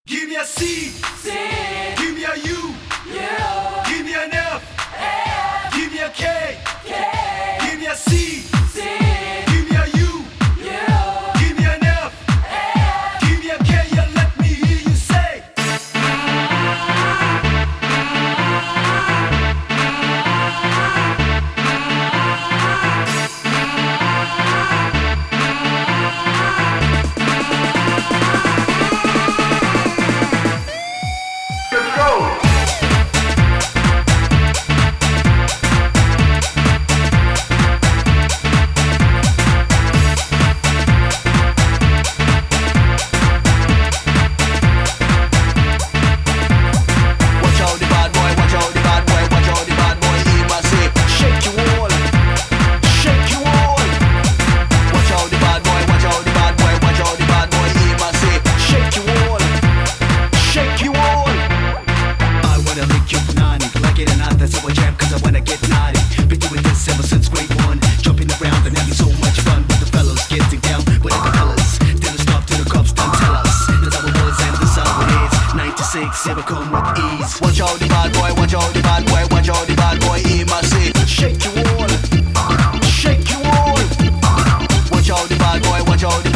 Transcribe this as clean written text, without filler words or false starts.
Give me a C. C. Give me a U. U. Give me an F. F. Give me a K. K. Give me a C. C. Give me a U. U. Give me an F. F. Give me a K. Yeah, let me hear you say. Let's go. Watch out the bad boy, watch out the bad boy, watch out the bad boy, he must say, shake you all, shake you all. Watch out the bad boy, watch out the bad boy, watch out the bad boy, he must say, shake you all, shake you all. I wanna lick your nanny, like it or not, that's how I jam, cause I wanna get naughty. Been doing this ever since grade 1, jumping around and having so much fun with the fellas, getting down with the fellas. Didn't stop till the cops done tell us, that's how it was and that's how it is. 96, ever come with ease. Watch out the bad boy, watch out the bad boy, watch out the bad boy, he must say, shake you all, shake you all. Watch out the bad boy, watch out the